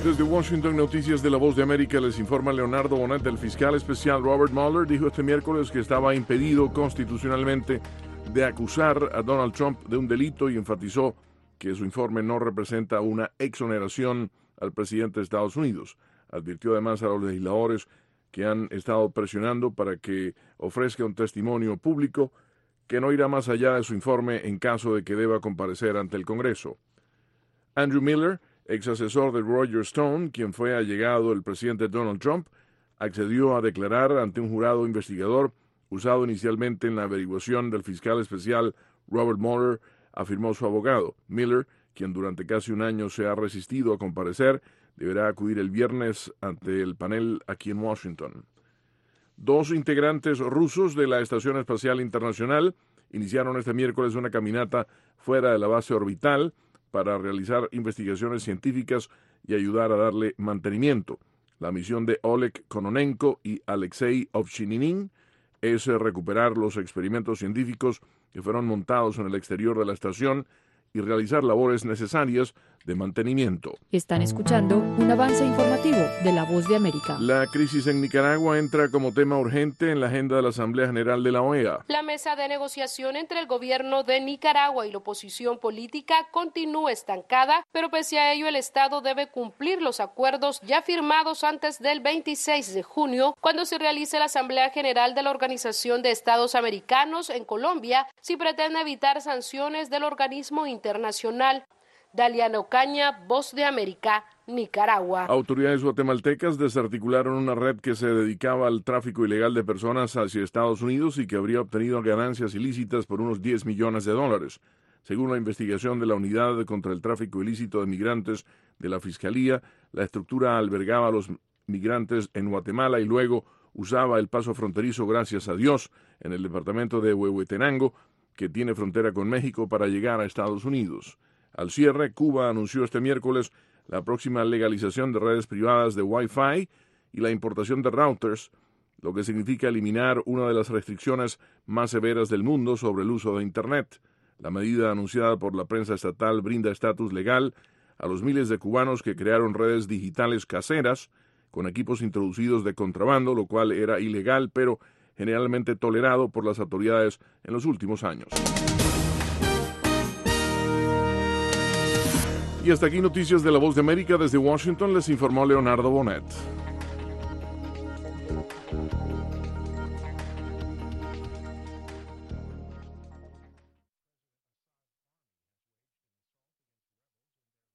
Desde Washington, Noticias de la Voz de América, les informa Leonardo Bonet. El fiscal especial Robert Mueller dijo este miércoles que estaba impedido constitucionalmente de acusar a Donald Trump de un delito y enfatizó que su informe no representa una exoneración al presidente de Estados Unidos. Advirtió además a los legisladores que han estado presionando para que ofrezca un testimonio público que no irá más allá de su informe en caso de que deba comparecer ante el Congreso. Andrew Miller, ex asesor de Roger Stone, quien fue allegado del presidente Donald Trump, accedió a declarar ante un jurado investigador usado inicialmente en la averiguación del fiscal especial Robert Mueller, afirmó su abogado. Miller, quien durante casi un año se ha resistido a comparecer, deberá acudir el viernes ante el panel aquí en Washington. 2 integrantes rusos de la Estación Espacial Internacional iniciaron este miércoles una caminata fuera de la base orbital para realizar investigaciones científicas y ayudar a darle mantenimiento. La misión de Oleg Kononenko y Alexei Ovchinin es recuperar los experimentos científicos que fueron montados en el exterior de la estación y realizar labores necesarias de mantenimiento. Están escuchando un avance informativo de La Voz de América. La crisis en Nicaragua entra como tema urgente en la agenda de la Asamblea General de la OEA. La mesa de negociación entre el gobierno de Nicaragua y la oposición política continúa estancada, pero pese a ello el Estado debe cumplir los acuerdos ya firmados antes del 26 de junio, cuando se realice la Asamblea General de la Organización de Estados Americanos en Colombia, si pretende evitar sanciones del organismo internacional. Daliana Ocaña, Voz de América, Nicaragua. Autoridades guatemaltecas desarticularon una red que se dedicaba al tráfico ilegal de personas hacia Estados Unidos y que habría obtenido ganancias ilícitas por unos $10 millones. Según la investigación de la Unidad contra el Tráfico Ilícito de Migrantes de la Fiscalía, la estructura albergaba a los migrantes en Guatemala y luego usaba el paso fronterizo Gracias a Dios en el departamento de Huehuetenango, que tiene frontera con México, para llegar a Estados Unidos. Al cierre, Cuba anunció este miércoles la próxima legalización de redes privadas de Wi-Fi y la importación de routers, lo que significa eliminar una de las restricciones más severas del mundo sobre el uso de Internet. La medida anunciada por la prensa estatal brinda estatus legal a los miles de cubanos que crearon redes digitales caseras con equipos introducidos de contrabando, lo cual era ilegal, pero generalmente tolerado por las autoridades en los últimos años. Y hasta aquí Noticias de la Voz de América. Desde Washington les informó Leonardo Bonet.